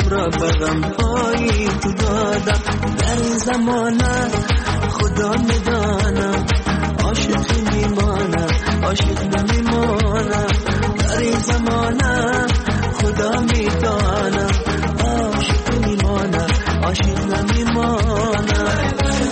دلم را به غم‌های تو دادم. در این زمانه خدا میدانم عاشق میمانم، عاشق نمیمانم. در این زمانه خدا میدانم عاشق میمانم، عاشق نمیمانم.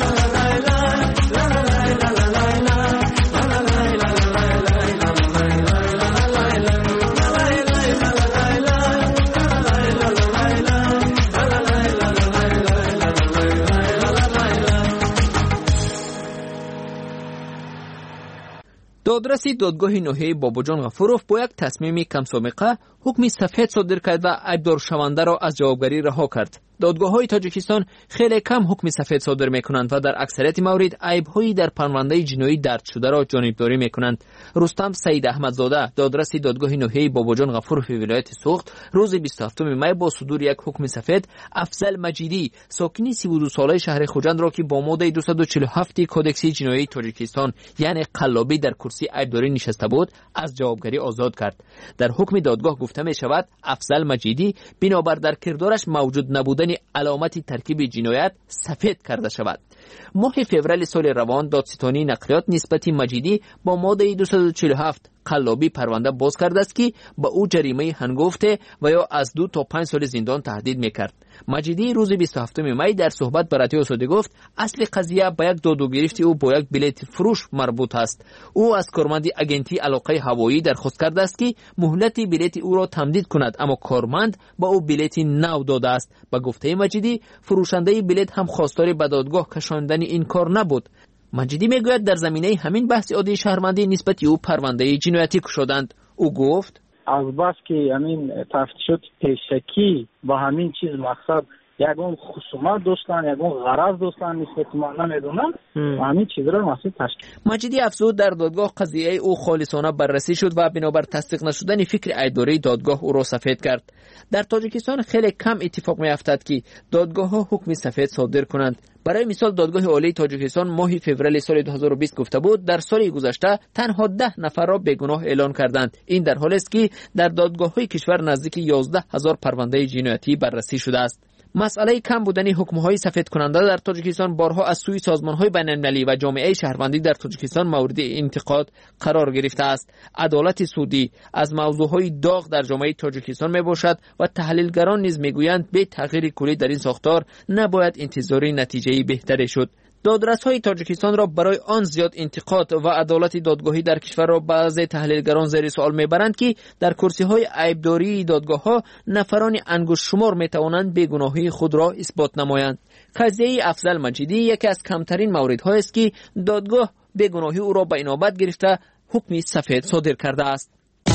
دادرسی دادگاه ناحیه باباجان غفورов با یک تصمیم کم سابقه حکم سفید صادر کرد و عیبدار شونده را از جوابگری رها کرد. دادگاه‌های تاجیکستان خیلی کم حکم سفید صادر می‌کنند و در اکثریت موارد عیب‌هایی در پرونده جنایی درج شده را جانبداری می‌کنند. رستم سید احمدزاده دادرسی دادگاه ناحیه باباجان غفورov ولایت سوخت روز 27 می با صدور یک حکم سفید افضل مجیدی ساکن 32 ساله شهر خوجند را که با ماده 247 کدکس جنایی تاجیکستان یعنی قلابی در کرسی عیبداری نشسته بود از جوابگری آزاد کرد. در حکم دادگاه گفته می‌شود افضل مجیدی بنابر در کردارش موجود نبودن علامت ترکیب جنایت سفید کرده شود. ماه فوریه سال روان دادستانی نقلیات نسبت مجیدی با ماده 247 قلابی پرونده باز کرده است که با او جریمه هنگفته و یا از 2 تا 5 سال زندان تهدید میکرد. مجیدی روز 27 می در صحبت با رادیو آزادی گفت اصل قضیه با یک داد و گرفت او با یک بلیت فروش مربوط است. او از کارمند اگنتی علاقه هوایی درخواست کرده است که مهلت بلیت او را تمدید کند، اما کارمند با او بلیت نو داده است. با گفته مجیدی فروشنده بلیت هم خواستار به دادگاه کشاندن این کار نبود. مجیدی میگوید در زمینه همین بحث عادی شهروندی نسبت او پرونده جنایتی کشیدند. او گفت از بس که همین تفتیشات پیشکی با همین چیز مقصد یگون خصومت داشتن، یگون غرض داشتن نسبت ما نمیدونم و همین چیز را مسئول تشکیل. مجیدی افزود در دادگاه قضیه او خالصانه بررسی شد و بنابر تصدیق نشدن فکر عیبداری دادگاه او را سفید کرد. در تاجیکستان خیلی کم اتفاق میافتد که دادگاه ها حکم سفید صادر کنند. برای مثال دادگاه عالی تاجیکستان ماه فوریه سال 2020 گفته بود در سال گذشته تنها 10 نفر را بیگناه اعلان کردند. این در حالی است که در دادگاه‌های کشور نزدیک 11000 پرونده جنایتی بررسی شده است. مسئله کم بودن حکم‌های سفید کننده در تاجیکستان بارها از سوی سازمان‌های بین‌المللی و جامعه شهروندی در تاجیکستان مورد انتقاد قرار گرفته است. عدالت سودی از موضوع‌های داغ در جامعه تاجیکستان میباشد و تحلیلگران نیز میگویند به تغییر کلی در این ساختار نباید انتظار نتیجه بهتری شد. دادرس‌های تاجیکستان را برای آن زیاد انتقاد و عدالت دادگاهی در کشور را بعضی تحلیلگران زیر سوال میبرند که در کرسی‌های عیبداری دادگاه‌ها نفران انگشت شمار میتوانند بیگناهی خود را اثبات نمایند. قضیه افضل مجیدی یکی از کمترین موردها است که دادگاه بیگناهی او را به انابت گرفته حکم سفید صادر کرده است.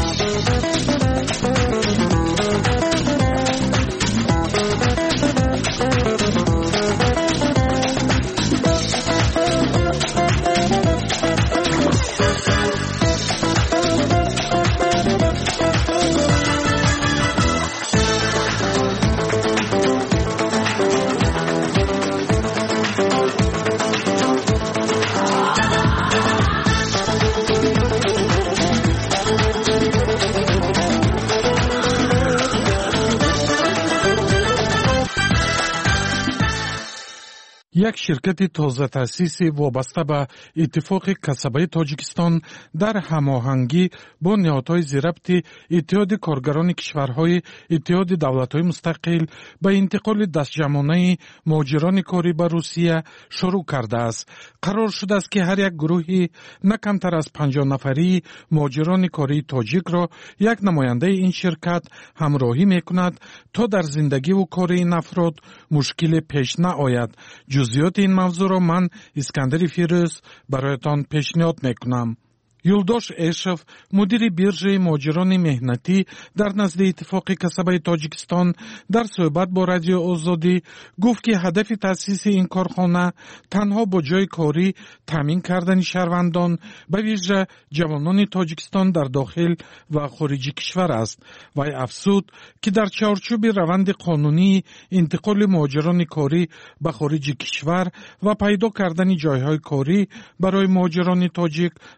یک شرکت تازه تأسیس وابسته به اتفاق کسبه تاجیکستان در هماهنگی با نهادهای ضربط اتحاد کارگران کشورهای اتحاد دولت‌های مستقل به انتقال دستجمعانه مهاجران کاری به روسیه شروع کرده است. قرار شده است که هر یک گروهی نه کمتر از 50 نفری مهاجران کاری تاجیک را یک نماینده این شرکت همراهی می‌کند تا در زندگی و کار این افراد مشکل پیش نآید. جزئیات این موضوع را من اسکندر فیروز برایتان پیشنهاد میکنم. یولداش اشف مدیر بیرژه مهاجران مهنتی در نزد اتفاق کسبه تاجیکستان در صحبت با رادیو آزادی گفت که هدف تأسیس این کارخانه تنها با جای کاری تامین کردن شهروندان به ویژه جوانان تاجیکستان در داخل و خارج کشور است و افزود که در چارچوب روند قانونی انتقال مهاجران کاری به خارج کشور و پیدا کردن جایهای کاری برای مهاجران تاجیک در روسیه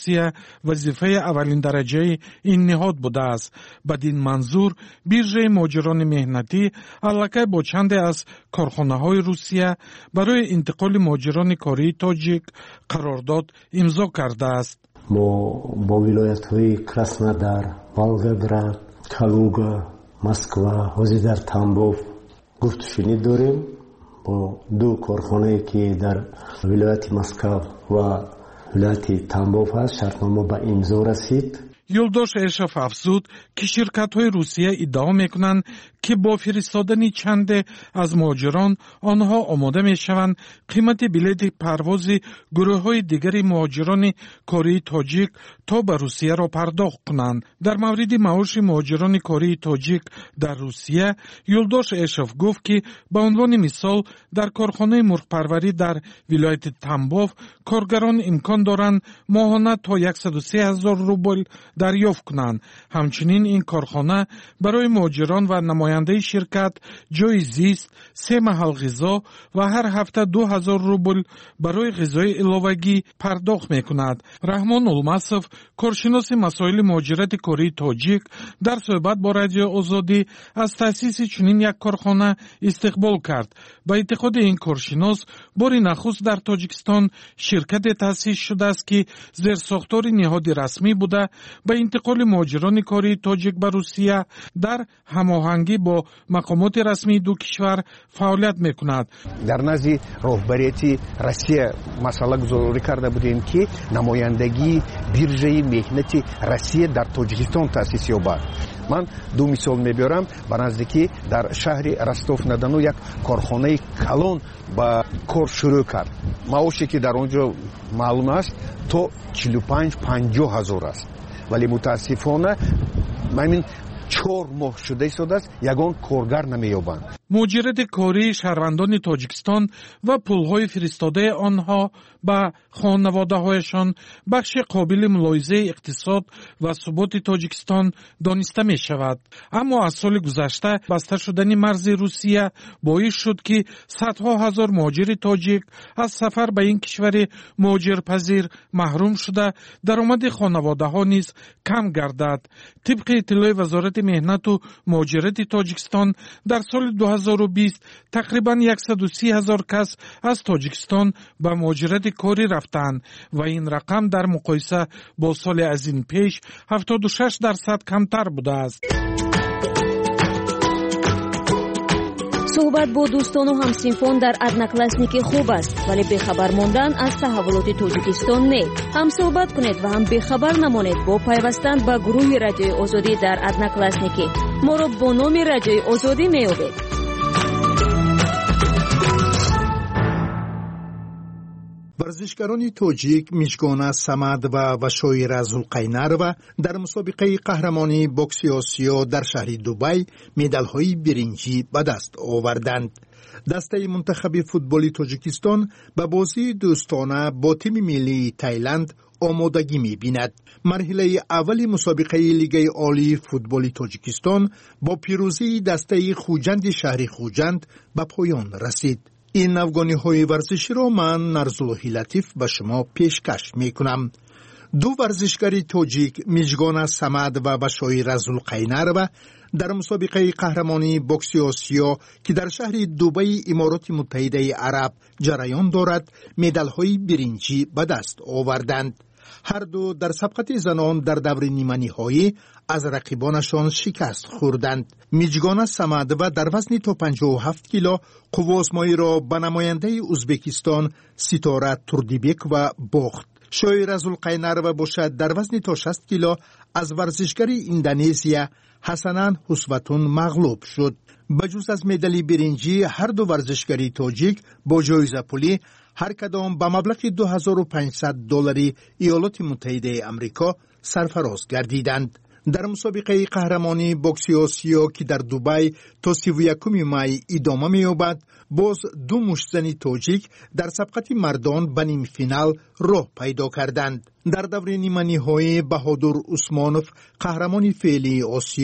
روسیه وظیفه اولین درجه این نهاد بوده است. بدین منظور بیرژه مهاجران مهنتی علاقه با چند از کارخانه‌های روسیه برای انتقال مهاجران کاری تاجیک قرارداد امضا کرده است. ما با ولایت‌های کراسنودار، والگراد، کالوگا، مسکوا، وزیدار تامبوف گفت و شنید داریم. با دو کارخانه‌ای که در ولایت مسکو و ولایت تامبوف است شرطنامه به امضا رسید. یولداش اشرف افزود که شرکت‌های روسیه ادعا می‌کنند که با فرستادن چند از مهاجران آنها آماده می‌شوند قیمت بلیط پرواز گروه‌های دیگر مهاجران کاری تاجیک تا به روسیه را پرداخت کنند. در مورد معاش مهاجران کاری تاجیک در روسیه یولداش اشرف گفت که به عنوان مثال در کارخانه مرغ‌پروری در ولایت تامبوف کارگران امکان دارند ماهانه تا 103,000 روبل دریافت کنند. همچنین این کارخانه برای مهاجران و نماینده شرکت جای زیست، 3 محل غذا و هر هفته 2,000 روبل برای غذای علاوگی پرداخت میکند. رحمان المصف، کارشناس مسائل مهاجرت کاری تاجیک، در صحبت با رادیو آزادی از تأسیس چنین یک کارخانه استقبال کرد. به اعتقاد این کارشناس بار نخست در تاجیکستان شرکت تأسیس شده است که زیر ساختار نهاد رسمی بوده به انتقال مهاجران کاری تاجیک به روسیه در هماهنگی با مقامات رسمی دو کشور فعالیت میکند. در نزد راهبریتی روسیه مسئله گذاری کرده بودیم که نمایندگی بیرژه مهنتی روسیه در تاجیکستان تأسیس یابد. من دو مثال میبرم. به نزدیکی در شهر رستوف на Дону یک کارخانه کلان با کار شروع کرد. معاشی که در آنجا معلوم است تا 45-50 هزار است. ولی متاسفانه همین 4 ماه شده است یگان کارگر نمییابند. مهاجرت کاری شهروندان تاجیکستان و پولهای فرستاده آنها به خانواده‌هایشان بخش قابل ملاحظه اقتصاد و ثبات تاجیکستان دانسته می شود. اما از سال گذشته بسته شدن مرز روسیه باعث شد که صدها هزار مهاجر تاجیک از سفر به این کشور مهاجرپذیر محروم شده درآمد خانواده‌ها نیز کم گردد. طبق اطلاع وزارت مهنت و مهاجرت تاجیکستان در سال 2020 تقریباً 130,000 کس از تاجیکستان به مهاجرت کاری رفتند و این رقم در مقایسه با سال از این پیش 76% کمتر بوده است. صحبت با دوستان و همسنفان در ادناکلاسنیک خوب است، ولی بخبر ماندن از تحولات تاجیکستان نه. هم صحبت کنید و هم بخبر نمانید با پیوستن به گروه رادیوی آزادی در ادناکلاسنیک. ما را با نام رادیوی آزادی می‌یابید. ورزشکاران تاجیک میژگان صمد و بشایر ذوالقینرو در مسابقه قهرمانی بوکس آسیا در شهر دبی مدال‌های برنجی به دست آوردند. دسته منتخب فوتبال تاجیکستان به بازی دوستانه با تیم ملی تایلند آمادگی می‌بیند. مرحله اول مسابقه لیگ عالی فوتبال تاجیکستان با پیروزی دسته خوجند شهر خوجند به پایان رسید. این افغانی‌های ورزشی را من نرزاللهی لطیف به شما پیشکش می‌کنم. دو ورزشکار تاجیک میژگان صمد و بشایر ذوالقینرو در مسابقه قهرمانی بوکس آسیا که در شهر دبی امارات متحده عرب جریان دارد مدال‌های برنجی به دست آوردند. هر دو در سبقت زنان در دور نیمه نهایی از رقیبانشان شکست خوردند. میژگان صمد و در وزن تا 57 کیلو قوه آزمایی را به نماینده ازبکستان ستاره توردیبک و باخت. شایر ذوالقینرو باشد در وزن تا 60 کیلو از ورزشکار اندونزیا حسنان حسوتون مغلوب شد. بجز از مدال برنجی هر دو ورزشکار تاجیک با جایزه پولی هر کدام به مبلغ $2,500 ایالات متحده آمریکا سرفراز گردیدند. در مسابقه قهرمانی بوکس آسیا که در دبی تا 31 می ادامه می‌یابد، باز دو مشتزن تاجیک در سبقت مردان به نیم فینال راه پیدا کردند. در دور نیمه نهایی بهادر عثمانوف قهرمان فعلی آسیا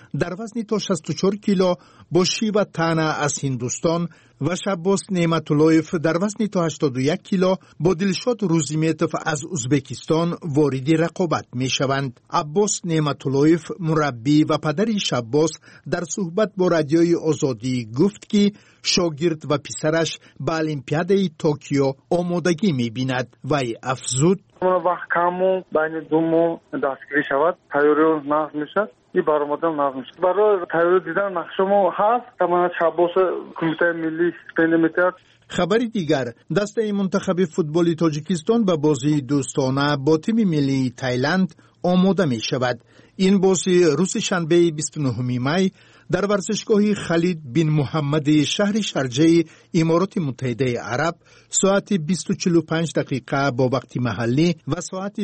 در وزن تا 64 کیلو با شیب تانا از هندوستان و شباس نعمتاللهیف در وزن تا 81 کیلو با دلشاد روزیمیتوف از ازبکستان وارد رقابت می شوند. عباس نعمتاللهیف مربی و پدر شباس در صحبت با رادیوی آزادی گفت که شاگرد و پسرش به المپیادای توکیو آمادگی می بیند و افزود وقت کامو بین دومو دستگیری شود تیاری نقض می شد این برآمدن نقض می شد برای تیاری دیدن نقشمو هست تمام شباس کمیته ملی سپیدمیتر. خبری دیگر دسته منتخب فوتبال تاجیکستان به بازی دوستانه با تیم ملی تایلند آماده می شود. این بازی روز شنبه 29 می در ورزشگاه خالد بن محمد شهر شارجه امارات متحده عرب ساعت 20:45 دقیقه با وقت محلی و ساعت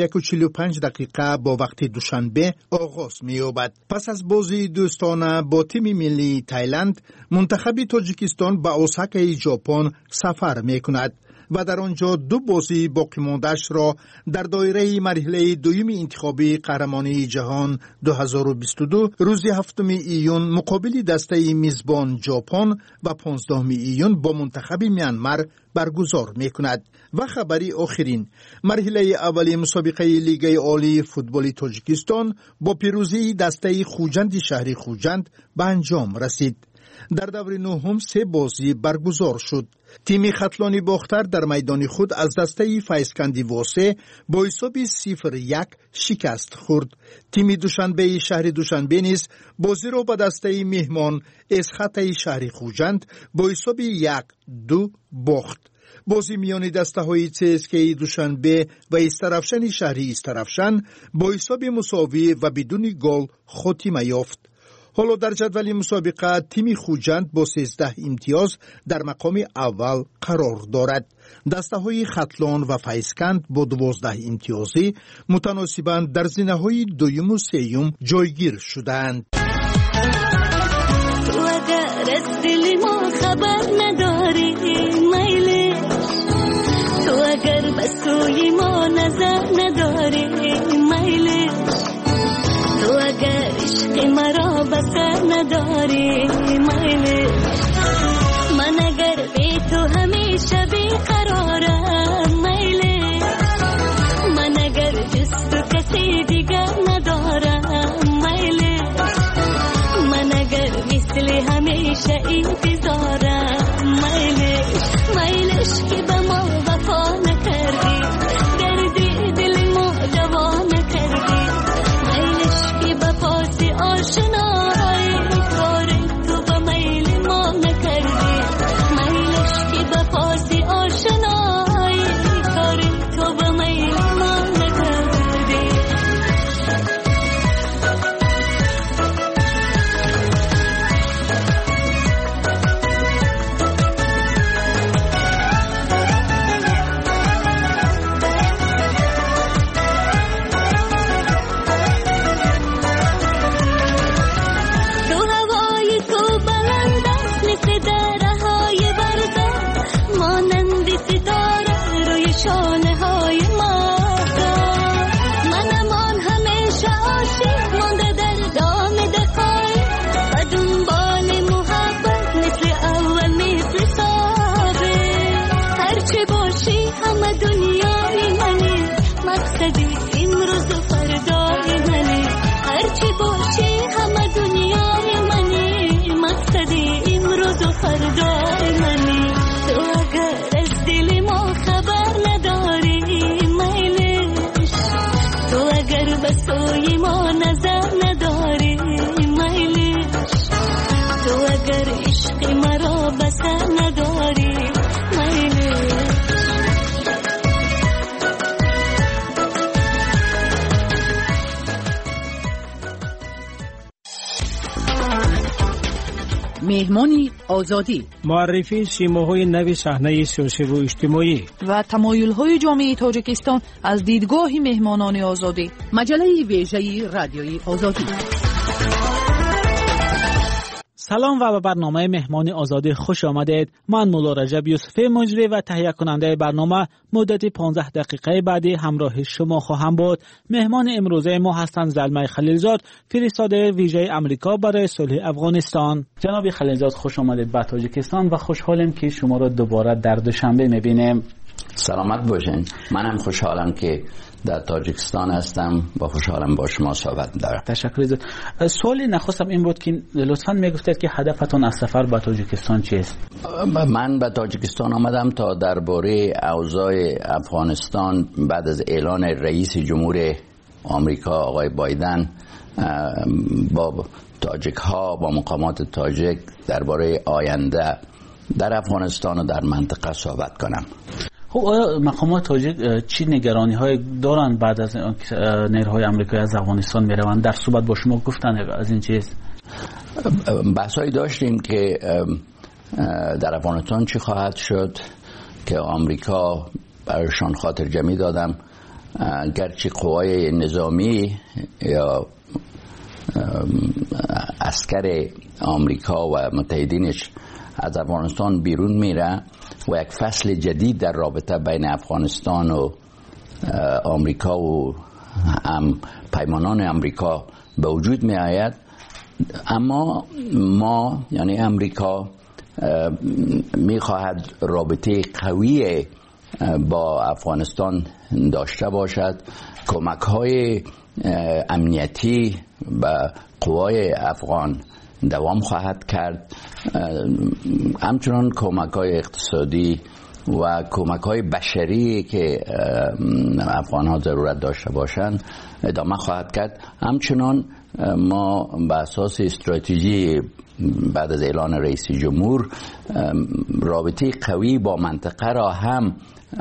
21:45 دقیقه با وقت دوشنبه آغاز می‌یابد. پس از بازی دوستانه با تیم ملی تایلند، منتخب تاجیکستان به اوساکا ژاپن سفر می‌کند و در آنجا دو بازی باقی مانده‌اش را در دایره مرحله دوم انتخابی قهرمانی جهان 2022 روز 7 ایون مقابل دسته میزبان ژاپن و 15 ایون با منتخب میانمار برگزار می‌کند. و خبری آخرین، مرحله اولی مسابقه لیگ عالی فوتبال تاجیکستان با پیروزی دسته خوجند شهر خوجند به انجام رسید. در دور نهم 3 بازی برگزار شد. تیم خطلانی باختر در میدان خود از دسته فیضکندی واسه با حساب 0-1 شکست خورد. تیم دوشنبه شهر دوشنبه نیز بازی را به دسته مهمان اسخط شهر خوجند با حساب 1-2 باخت. بازی میان دسته های CSKA دوشنبه و استرافشن شهری استرافشن با حساب مساوی و بدون گل خاتمه یافت. حالا در جدول مسابقه تیم خوجند با 13 امتیاز در مقام اول قرار دارد. دسته های خطلان و فیضکند با 12 امتیازی متناسباً در زینه های دوم و سوم جایگیر شدند. تو اگر از دل ما خبر نداری میلی، تو اگر به سوی ما نظر نداری میلی، تو اگر عشق مرا بسر نداری میلی، من اگر بی تو همیشه بیقرارم میلی، من اگر جز تو کسی دیگر ندارم میلی، من اگر مثل همیشه انتظارم میلی، میلش که به ما وفا نکردی، دردی دل ما دوا نکردی، آشنای کار تو با میل ما نکردی، میلش که با پاسی آشنای کار تو با میل ما نکردی. مهمانی آزادی، معرفی سیماهای نو صحنه سیاسی و اجتماعی و تمایل‌های جامعه تاجیکستان از دیدگاه مهمانان آزادی. مجله ویژه رادیوی آزادی. سلام و به برنامه مهمان آزادی خوش آمدید. من مولا رجب یوسفی مجری و تهیه کننده برنامه مدت 15 دقیقه بعدی همراه شما خواهم بود. مهمان امروزه ما هستند زلمه خلیلزاد، فرستاده ویژه آمریکا برای صلح افغانستان. جناب خلیلزاد خوش آمدید به تاجیکستان و خوشحالم که شما را دوباره در دوشنبه میبینیم. سلامت باشین. منم خوشحالم که در تاجیکستان هستم و خوشحالم با شما صحبت دارم. تشکر. سوالی نخستم این بود که لطفاً میگفتید که هدفتون از سفر به تاجیکستان چیست؟ من به تاجیکستان آمدم تا درباره اوضاع افغانستان بعد از اعلان رئیس جمهور آمریکا آقای بایدن با تاجیک ها با مقامات تاجیک درباره آینده در افغانستان و در منطقه صحبت کنم. خب آیا مقامات تاجیک چی نگرانی های دارن بعد از نیروهای آمریکایی از افغانستان میروند؟ در صحبت با شما گفتن از این چیز؟ بحثایی داشتیم که در افغانستان چی خواهد شد که آمریکا برایشان خاطر جمعی دادم، گرچه قوای نظامی یا عسکر آمریکا و متحدینش از افغانستان بیرون میره و یک فصل جدید در رابطه بین افغانستان و آمریکا و پیمانان آمریکا به وجود می آید، اما ما یعنی آمریکا می خواهد رابطه قوی با افغانستان داشته باشد، کمک های امنیتی به قوای افغان دوام خواهد کرد، همچنان کمک های اقتصادی و کمک های بشری که افغان ها ضرورت داشته باشند ادامه خواهد کرد. همچنان ما به اساس استراتژی بعد از اعلان رئیس جمهور رابطه قوی با منطقه را هم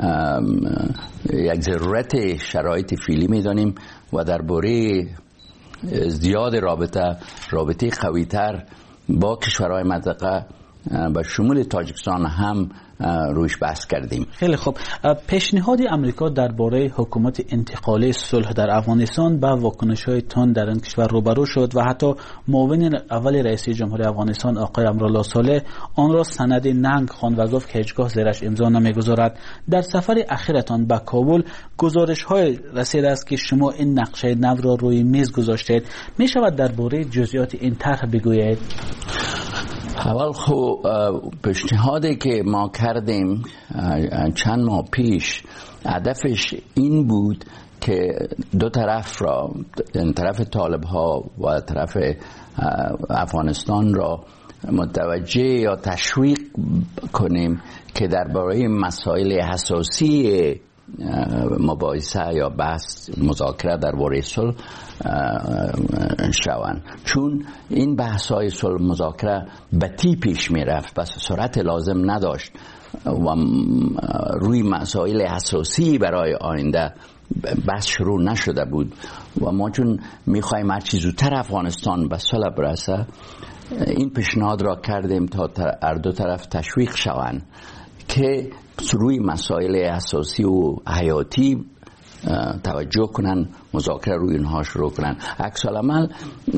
یک ضرورت شرایط فعلی می‌دانیم و درباره زیاد رابطه قوی‌تر با کشورهای منطقه به شمول تاجیکستان هم روش بحث کردیم. خیلی خوب. پیشنهاد آمریکا درباره حکومت انتقالی صلح در افغانستان با واکنش‌های تند در این کشور روبرو شد و حتی معاون اول رئیس جمهور افغانستان آقای امرالله صالح آن را سند ننگ خواند و گفت که هیچگاه زیرش امضا نمیگذارد. در سفر اخیرتان به کابل گزارش‌های رسیده است که شما این نقشه نو را روی میز گذاشتید. می‌شود درباره جزئیات این طرح بگویید؟ اول خب پیشنهادی که ما کردیم چند ماه پیش هدفش این بود که دو طرف را، طرف طالب ها و طرف افغانستان را متوجه یا تشویق کنیم که درباره مسائل حساسی مباحثه یا بحث مذاکره درباره صلح شوند، چون این بحث‌های صلح مذاکره بطیء پیش می‌رفت و سرعت لازم نداشت و روی مسائل حساسی برای آینده بحث شروع نشده بود و ما چون می‌خوایم هر چیز زودتر افغانستان به صلح برسه این پیشنهاد را کردیم تا هر دو طرف تشویق شوند که روی مسائل اساسی و حیاتی توجه کنن، مذاکره روی اینها شروع کنن. عکس العمل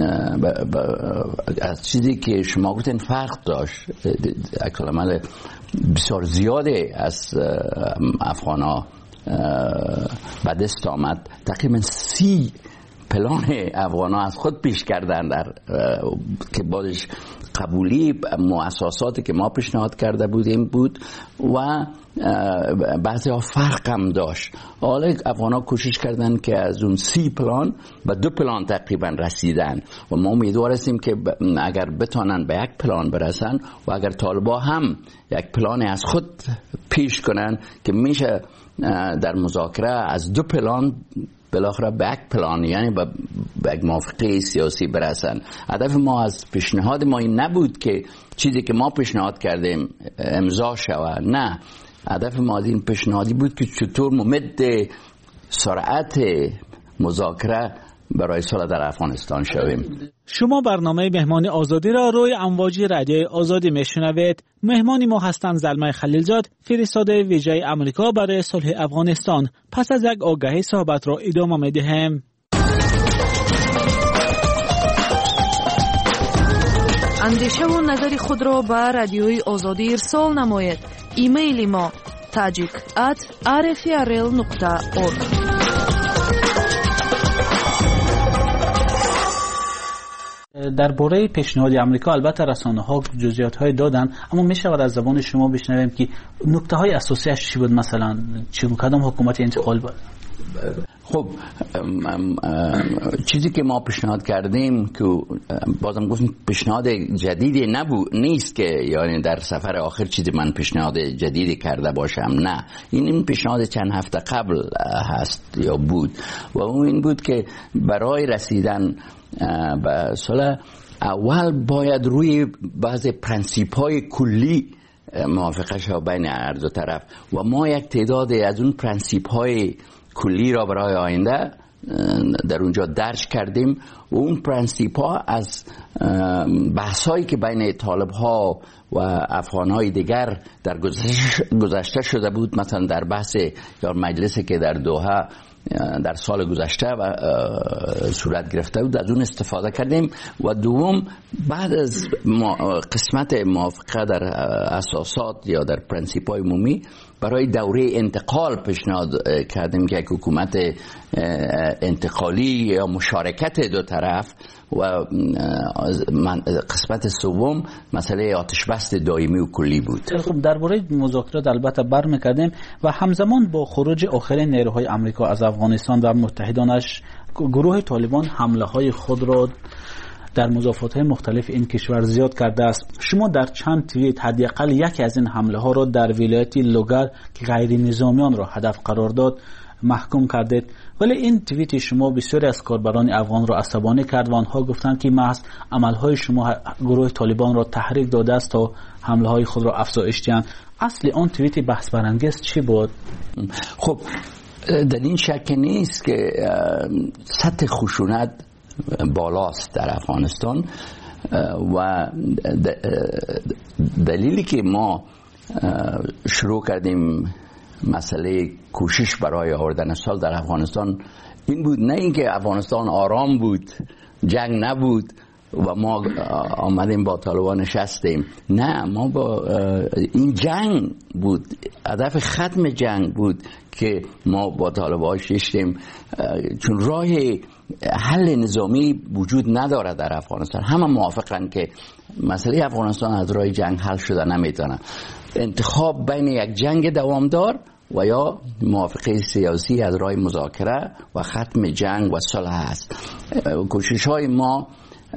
از چیزی که شما گفتین فرق داشت، عکس العمل بسیار زیاده از افغانا به دست آمد. تقریبا 30 پلان افغانا از خود پیش کردن در که بعدش قبولی مؤسساتی که ما پیشنهاد کرده بودیم بود و بعضی ها فرق هم داشت. حالا افغانا کوشش کردن که از اون 30 پلان به 2 پلان تقریبا رسیدن و ما امیدوار هستیم که اگر بتونن به 1 پلان برسن و اگر طالبا هم 1 پلان از خود پیش کنن که میشه در مذاکره از 2 پلان بالاخره به 1 پلان یعنی به یک موافقه سیاسی برسن. هدف ما از پیشنهاد ما این نبود که چیزی که ما پیشنهاد کردیم امضا شود، نه، هدف ما از این پیشنهادی بود که چطور ممد سرعت مذاکره برای صلح در افغانستان شویم. شما برنامه مهمان آزادی را روی امواج رادیو آزادی میشنوید. مهمانی ما هستند زلمه خلیلزاد، فرستاده ویژه آمریکا برای صلح افغانستان. پس از یک آگهی صحبت را ادامه میدهیم. اندیشه و نظر خود را به رادیوی آزادی ارسال نماید. ایمیل ما tajik@rfrl.org. درباره پیشنهاد آمریکا البته رسانه‌ها جزئیات‌های دادن، اما می‌شود از زبان شما بشنویم که نکته‌های اساسیش چی بود؟ مثلا چه کدام حکومت انتقال بود؟ خب چیزی که ما پیشنهاد کردیم که بازم گفتم پیشنهاد جدیدی نیست که یعنی در سفر آخر چیزی من پیشنهاد جدیدی کرده باشم، نه، این پیشنهاد چند هفته قبل هست یا بود و اون این بود که برای رسیدن به صلح اول باید روی بعض پرنسیپ‌های کلی موافقه شد بین هر دو طرف و ما یک تعداد از اون پرنسیپ‌های کلی را برای آینده در اونجا درج کردیم و اون پرنسیپ ها از بحثایی که بین طالب ها و افغان های دیگر در گذشته شده بود، مثلا در بحث یا مجلسی که در دوحه در سال گذشته و صورت گرفته بود، از اون استفاده کردیم و دوم بعد از قسمت موافقه در اساسات یا در پرنسیپ های عمومی برای دوره انتقال پیشنهاد کردیم که یک حکومت انتقالی یا مشارکت دو طرف و قسمت سوم مسئله آتش بس دائمی و کلی بود. خب درباره مذاکرات البته برمی‌گردیم و همزمان با خروج آخرین نیروهای آمریکا از افغانستان و متحدانش، گروه طالبان حمله‌های خود را در مضافات‌های مختلف این کشور زیاد کرده است. شما در چند توییت حداقل یکی از این حمله‌ها را در ولایت لوگر که غیر نظامیان را هدف قرار داد محکوم کردید، ولی این توییت شما بسیاری از کاربران افغان را عصبانی کرد و آنها گفتند که محض عملهای شما گروه طالبان را تحریک داده است تا حمله‌های خود را افزایش دهند. اصل آن توییت بحث برانگیز چی بود؟ خب در این شک نیست که سطح خشونت بالاست در افغانستان و دلیلی که ما شروع کردیم مسئله کوشش برای آوردن صلح در افغانستان این بود، نه اینکه افغانستان آرام بود، جنگ نبود و ما آمدیم با طالبان نشستیم، نه، ما با این جنگ بود، هدف ختم جنگ بود که ما با طالبان ششتیم، چون راه حل نظامی وجود نداره در افغانستان. همه موافقن که مسئله افغانستان از راه جنگ حل شده نمیتونه. انتخاب بین یک جنگ دوامدار و یا موافقه سیاسی از راه مذاکره و ختم جنگ و صلح است. کوشش های ما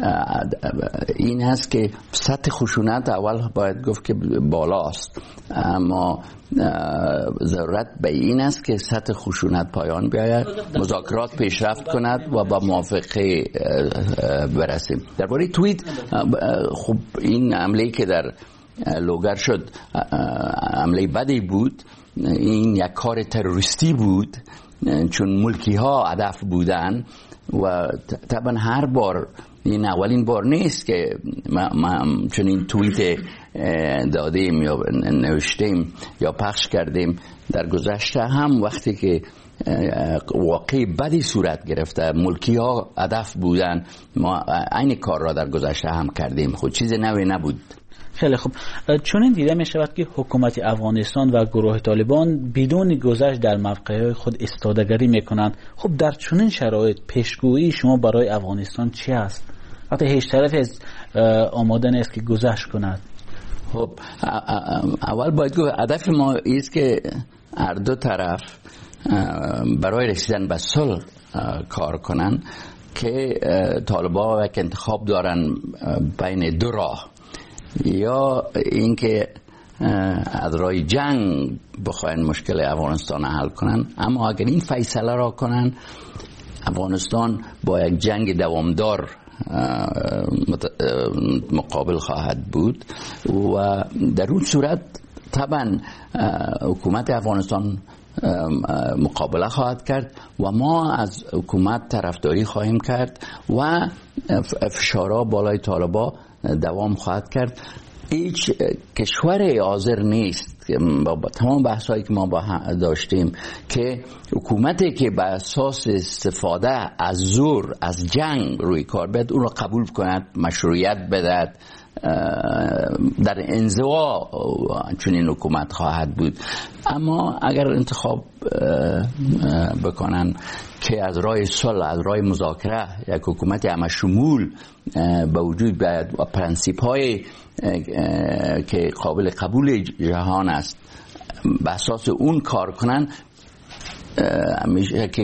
این هست که سطح خشونت اول باید گفت که بالاست، اما ضرورت به این است که سطح خشونت پایان بیاید، مذاکرات پیشرفت کند و با موافقه برسیم. درباره توییت، خب این حمله که در لوگر شد حمله بدی بود، این یک کار تروریستی بود چون ملکی ها هدف بودن و طبعا هر بار این اولین بار نیست که ما چون این توییت دادیم یا نوشتیم یا پخش کردیم. در گذشته هم وقتی که واقعی بدی صورت گرفته ملکی ها هدف بودن، ما این کار را در گذشته هم کردیم، خود چیز نوی نبود. خیلی خوب. چون این دیده می شود که حکومت افغانستان و گروه طالبان بدون گذشت در موقع خود استادگری می کنند. خب در چنین شرایط پیشگویی شما برای افغانستان چی است؟ وقتی هیچ طرف از آماده نیست که گذشت کند. خب اول باید گفت هدف ما است که هر دو طرف برای رسیدن به صلح کار کنند که طالبان یک انتخاب دارن بین دو راه، یا اینکه از راه جنگ بخواین مشکل افغانستان حل کنن، اما اگر این فیصله را کنن افغانستان با یک جنگ دوامدار مقابل خواهد بود و در اون صورت طبعا حکومت افغانستان مقابله خواهد کرد و ما از حکومت طرفداری خواهیم کرد و فشارها بالای طالبان دوام خواهد کرد. هیچ کشور حاضر نیست با تمام بحثایی که ما داشتیم که حکومتی که به اساس استفاده از زور از جنگ روی کار بیاد اون رو قبول کند، مشروعیت بدهد در انزوا چنین حکومت خواهد بود. اما اگر انتخاب بکنن که از راه صلح، از راه مذاکره یک حکومت همه شمول به وجود بیاید و پرنسیپ های که قابل قبول جهان است به اساس اون کار کنن، میشه که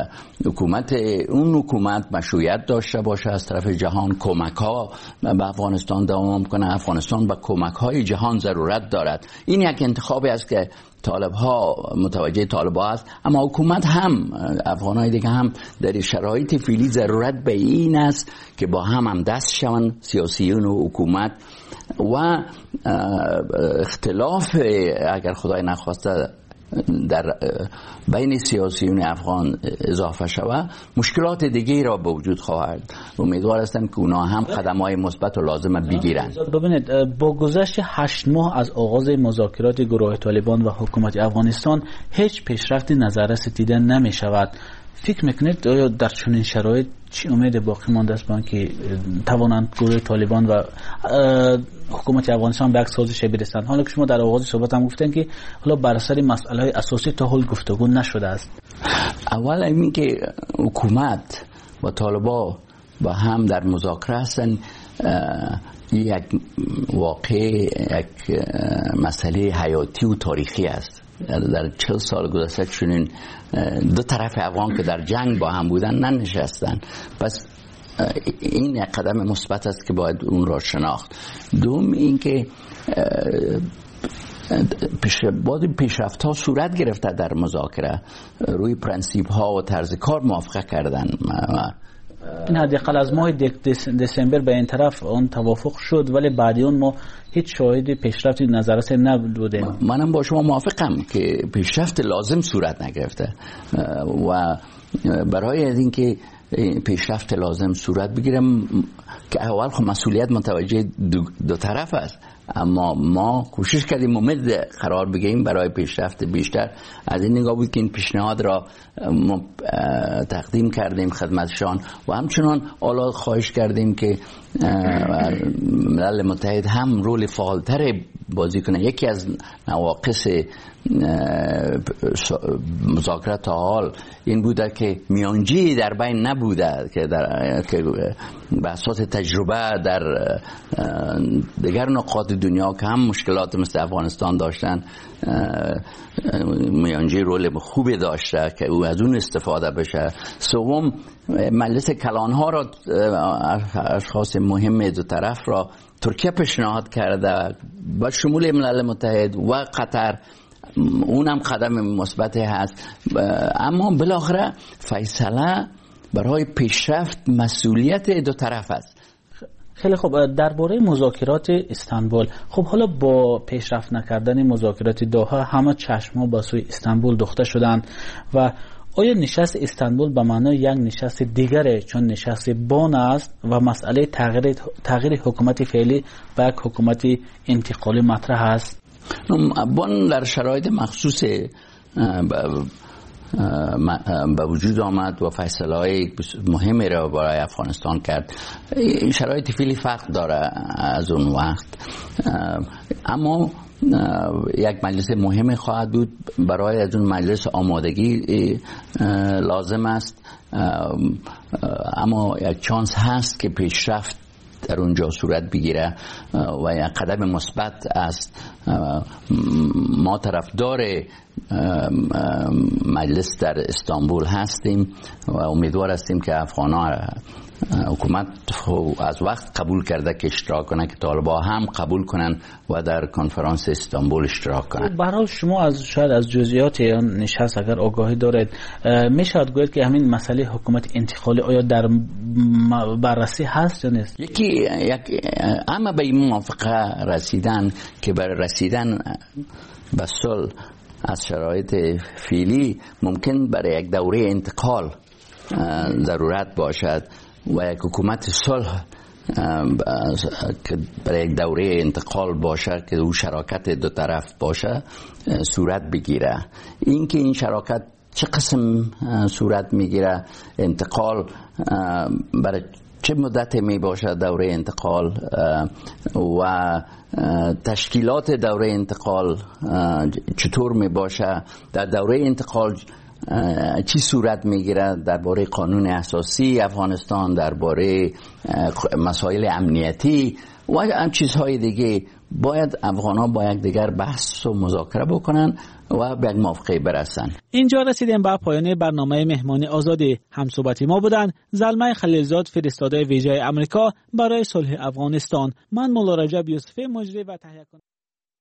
حکومت مشروعیت داشته باشه از طرف جهان، کمک ها به افغانستان دوام کنه. افغانستان به کمک های جهان ضرورت دارد. این یک انتخابی است که طالب ها متوجه طالب ها است، اما حکومت هم، افغان های دیگه هم در شرایط فعلی ضرورت به این است که با هم دست شوند، سیاسیون و حکومت، و اختلاف اگر خدای نخواسته در بین سیاسیون افغان اضافه شود، مشکلات دیگه را به وجود خواهد. امیدوار هستم که اونا هم قدم‌های مثبت و لازم بگیرن. ببینید، با گذشت 8 ماه از آغاز مذاکرات گروه طالبان و حکومت افغانستان هیچ پیشرفتی نظررس دیده نمی شود. فکر میکنید آیا در چنین شرایط چی امید باقی مانده است با که توانند گروه طالبان و حکومت افغانستان به یک سازش برسند؟ حالا که شما در آغاز صحبت هم گفتن که حالا بر اثر مسائل اساسی تا حال گفتگو نشده است. اول این که حکومت و طالبان با هم در مذاکره هستند، یک واقع یک مسئله حیاتی و تاریخی است. در 40 سال گذشته چنین دو طرف افغان که در جنگ با هم بودن ننشستن. پس این یک قدم مثبت است که باید اون را شناخت. دوم این که پیشرفت ها صورت گرفته در مذاکره، روی پرنسیپ ها و طرز کار موافقه کردن. این حداقل از ماه دسامبر به این طرف اون توافق شد، ولی بعد اون ما هیچ شاهد پیشرفتی نظررس نبودیم. منم با شما موافقم که پیشرفت لازم صورت نگرفته و برای اینکه پیشرفت لازم صورت بگیرم که اول خب مسئولیت متوجه دو طرف است، اما ما کوشش کردیم امید قرار بگیریم برای پیشرفت بیشتر. از این نگاه بود که این پیشنهاد را تقدیم کردیم خدمتشان و همچنان حالا خواهش کردیم که ملل متحد هم رول فعالتر بازی کنه. یکی از نواقص مذاکرات تا حال این بوده که میانجی در بین نبوده که به اساس تجربه در دیگر نقاط دنیا که هم مشکلات مثل افغانستان داشتن، میانجی رول خوبی داشته که او از اون استفاده بشه. سوم، مجلس کلانها را، اشخاص مهم دو طرف را ترکیه پیشنهاد کرده با شمول ملل متحد و قطر، اونم قدم مثبت هست. اما بالاخره فیصله برای پیشرفت مسئولیت دو طرف است. خیلی خوب، درباره مذاکرات استانبول، خب حالا با پیشرفت نکردن مذاکرات دوحه همه چشم‌ها به سوی استانبول دوخته شدند و آیا نشست استانبول به معنای یک نشست دیگره، چون نشست بن است و مسئله تغییر حکومت فعلی به یک حکومت انتقالی مطرح است؟ بن در شرایط مخصوص به وجود آمد و فیصله‌های مهمی را برای افغانستان کرد. این شرایط فعلی فرق داره از اون وقت، اما یک مجلس مهم خواهد بود. برای از اون مجلس آمادگی لازم است، اما یک چانس هست که پیشرفت در اونجا صورت بگیره و یک قدم مثبت است. ما طرفدار مجلس در استانبول هستیم و امیدوار هستیم که افغان‌ها حکومت از وقت قبول کرده که اشتراک کنه، که طالبان هم قبول کنن و در کنفرانس استانبول اشتراک کنن. به هر حال شما شاید از جزئیات این نشست اگر آگاهی دارید، میشه گوید که همین مسئله حکومت انتقالی آیا در بررسی هست یا نیست؟ اما به این موافقه رسیدن که برای رسیدن به صلح از شرایط فعلی ممکن برای یک دوره انتقال ضرورت باشد و یک حکومت صلح که برای یک دوره انتقال باشه که او شراکت دو طرف باشه صورت بگیره. این که این شراکت چه قسم صورت میگیره، انتقال برای چه مدت می باشد دوره انتقال و تشکیلات دوره انتقال چطور می باشه، در دوره انتقال چی صورت میگیرد درباره قانون اساسی افغانستان، درباره مسائل امنیتی و هم چیزهای دیگه. باید افغان‌ها با یکدیگر بحث و مذاکره بکنن و به یک موافقه برسن. اینجا رسیدیم به پایان برنامه مهمانی آزادی. همصحبتی ما بودن زلمه خلیلزاد، فرستاده ویژه آمریکا برای صلح افغانستان. من مولا رجب یوسفی، مجری و تهیه کننده